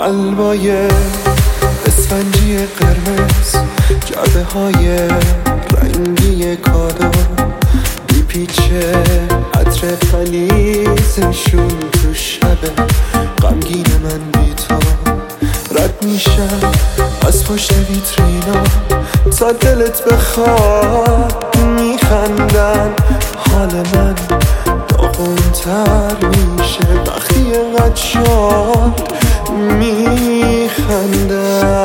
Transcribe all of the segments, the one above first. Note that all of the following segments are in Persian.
قلبای اسفنجی قرمز، جعبه های رنگی کادو، میپیچه عطر فلیزشون تو شب غمگین من بی تو. رد میشم از پشت ویترینا تا دلت بخواد، میخندن حال من داغونتر میشه وقتی اینقدر شاد میخندن.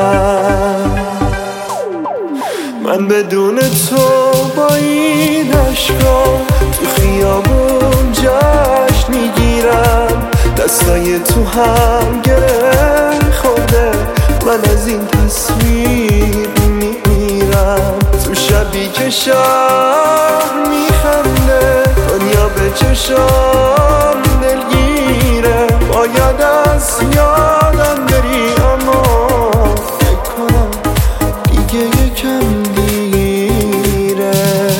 من بدون تو با این عشقا تو خیابون جشن میگیرم، دستای تو هم گره خورده، من از این تصویر میمیرم. تو شبی که شب میخنده دنیا به چشام دلگیره، باید از یادم بری اما فکر کنم دیگه یکم دیره.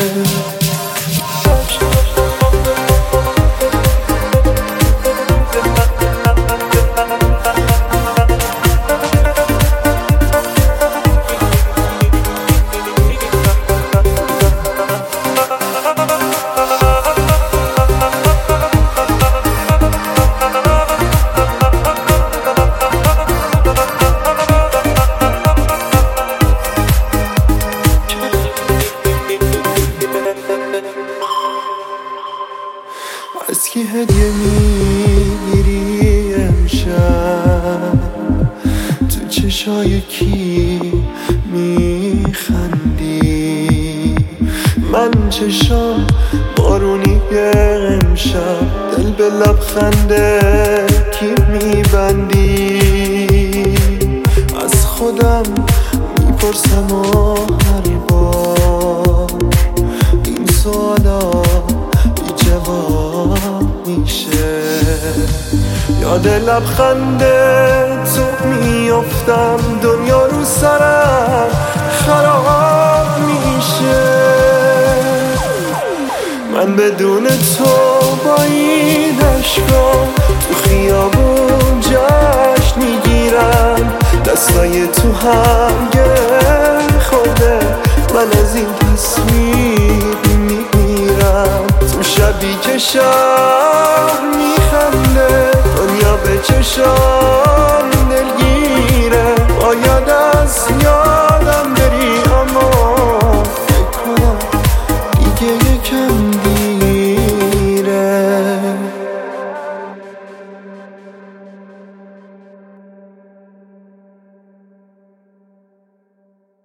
از کی هدیه میگیری امشب؟ تو چشای کی میخندی؟ من چشام بارونی امشب، دل به لبخنده کی میبندی؟ از خودم میپرسم و هر بار این سوالا جواب میشه. یاد لبخنده تو میافتم، دنیا رو سرم خراب میشه. من بدون تو با این عشقا تو خیابون جشن میگیرم، دستای تو هم گره خورده، من از این تصویر میمیرم. تو شبی که شب میخنده دنیا به چشام